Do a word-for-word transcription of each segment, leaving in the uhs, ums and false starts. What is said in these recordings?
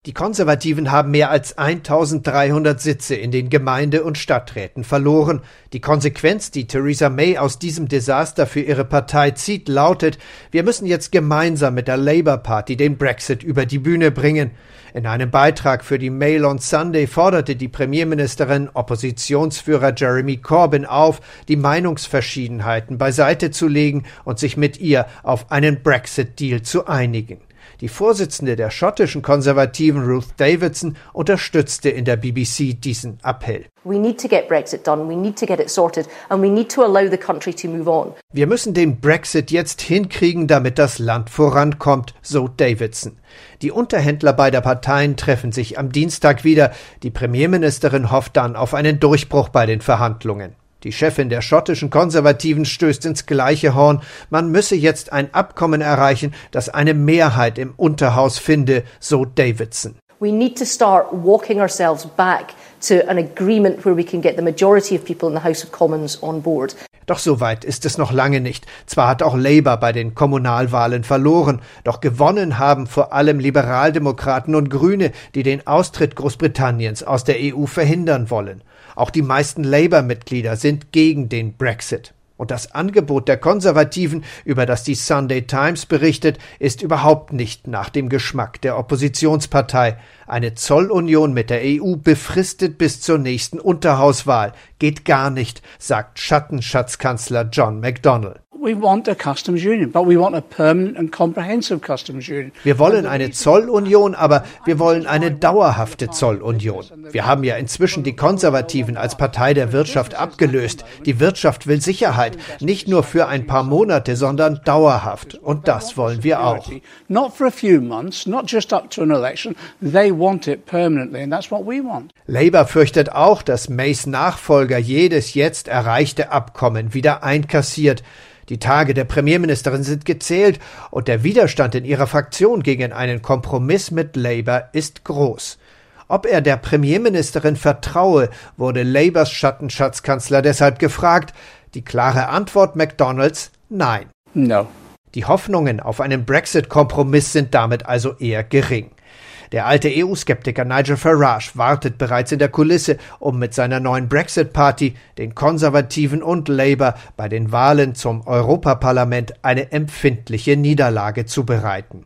Die Konservativen haben mehr als eintausenddreihundert Sitze in den Gemeinde- und Stadträten verloren. Die Konsequenz, die Theresa May aus diesem Desaster für ihre Partei zieht, lautet: Wir müssen jetzt gemeinsam mit der Labour Party den Brexit über die Bühne bringen. In einem Beitrag für die Mail on Sunday forderte die Premierministerin Oppositionsführer Jeremy Corbyn auf, die Meinungsverschiedenheiten beiseite zu legen und sich mit ihr auf einen Brexit-Deal zu einigen. Die Vorsitzende der schottischen Konservativen Ruth Davidson unterstützte in der B B C diesen Appell. We need to get Brexit done, we need to get it sorted and we need to allow the country to move on. Wir müssen den Brexit jetzt hinkriegen, damit das Land vorankommt, so Davidson. Die Unterhändler beider Parteien treffen sich am Dienstag wieder. Die Premierministerin hofft dann auf einen Durchbruch bei den Verhandlungen. Die Chefin der schottischen Konservativen stößt ins gleiche Horn. Man müsse jetzt ein Abkommen erreichen, das eine Mehrheit im Unterhaus finde, so Davidson. We need to start walking ourselves back to an agreement where we can get the majority of people in the House of Commons on board. Doch so weit ist es noch lange nicht. Zwar hat auch Labour bei den Kommunalwahlen verloren, doch gewonnen haben vor allem Liberaldemokraten und Grüne, die den Austritt Großbritanniens aus der E U verhindern wollen. Auch die meisten Labour-Mitglieder sind gegen den Brexit. Und das Angebot der Konservativen, über das die Sunday Times berichtet, ist überhaupt nicht nach dem Geschmack der Oppositionspartei. Eine Zollunion mit der E U befristet bis zur nächsten Unterhauswahl. Geht gar nicht, sagt Schattenschatzkanzler John McDonnell. We want a customs union, but we want a permanent and comprehensive customs union. Wir wollen eine Zollunion, aber wir wollen eine dauerhafte Zollunion. Wir haben ja inzwischen die Konservativen als Partei der Wirtschaft abgelöst. Die Wirtschaft will Sicherheit, nicht nur für ein paar Monate, sondern dauerhaft. Und das wollen wir auch. Not for a few months, not just up to an election. They want it permanently, and that's what we want. Labour fürchtet auch, dass Mays Nachfolger jedes jetzt erreichte Abkommen wieder einkassiert. Die Tage der Premierministerin sind gezählt und der Widerstand in ihrer Fraktion gegen einen Kompromiss mit Labour ist groß. Ob er der Premierministerin vertraue, wurde Labours Schattenschatzkanzler deshalb gefragt. Die klare Antwort McDonnells: Nein. No. Die Hoffnungen auf einen Brexit-Kompromiss sind damit also eher gering. Der alte E U-Skeptiker Nigel Farage wartet bereits in der Kulisse, um mit seiner neuen Brexit-Party den Konservativen und Labour bei den Wahlen zum Europaparlament eine empfindliche Niederlage zu bereiten.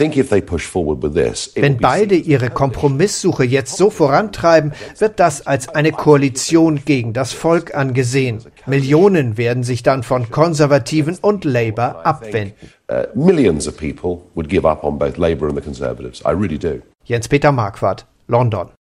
Wenn beide ihre Kompromisssuche jetzt so vorantreiben, wird das als eine Koalition gegen das Volk angesehen. Millionen werden sich dann von Konservativen und Labour abwenden. Uh, millions of people would give up on both Labour and the Conservatives. I really do. Jens-Peter Marquardt, London.